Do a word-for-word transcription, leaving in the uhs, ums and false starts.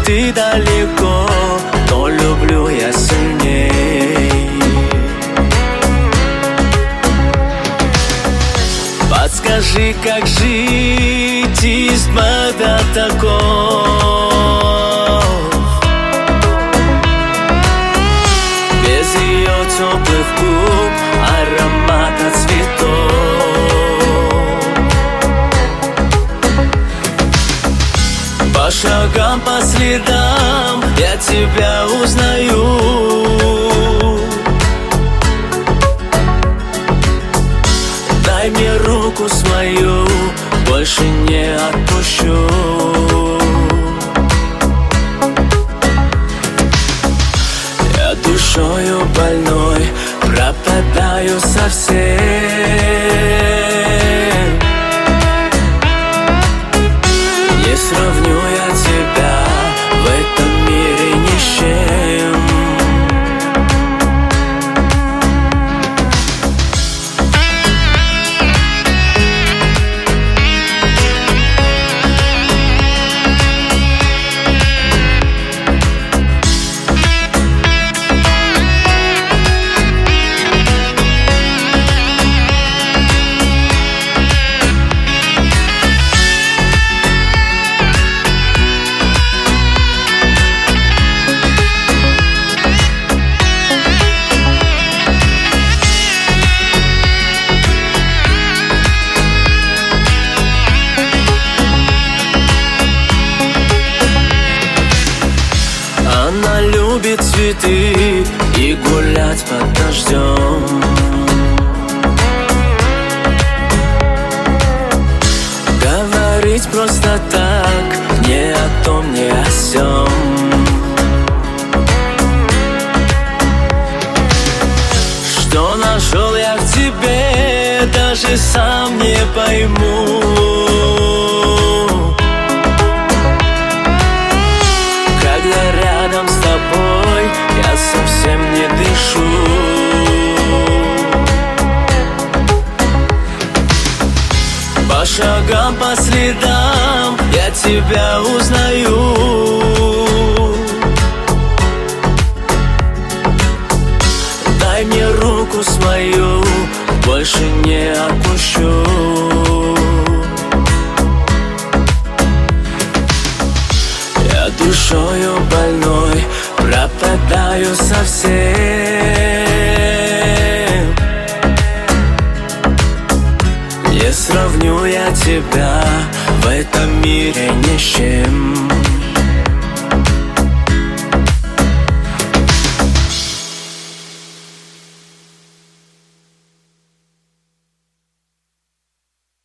ты далеко, но люблю я сильней. Подскажи, как жить из тьмы до такого, без ее теплых губ, аромата цветов. По шагам, по следам я тебя узнаю. Дай мне руку свою, больше не отпущу. Я душою больной пропадаю совсем. Не сравню я тебя в этом мире ни с чем. Она любит цветы и гулять под дождем. Говорить просто так, ни о том, ни о сём. Что нашел я в тебе, даже сам не пойму. Рядом с тобой я совсем не дышу. По шагам, по следам я тебя узнаю. Дай мне руку свою, больше не отпущу. Душою больной пропадаю совсем. Не сравню я тебя в этом мире ни с чем.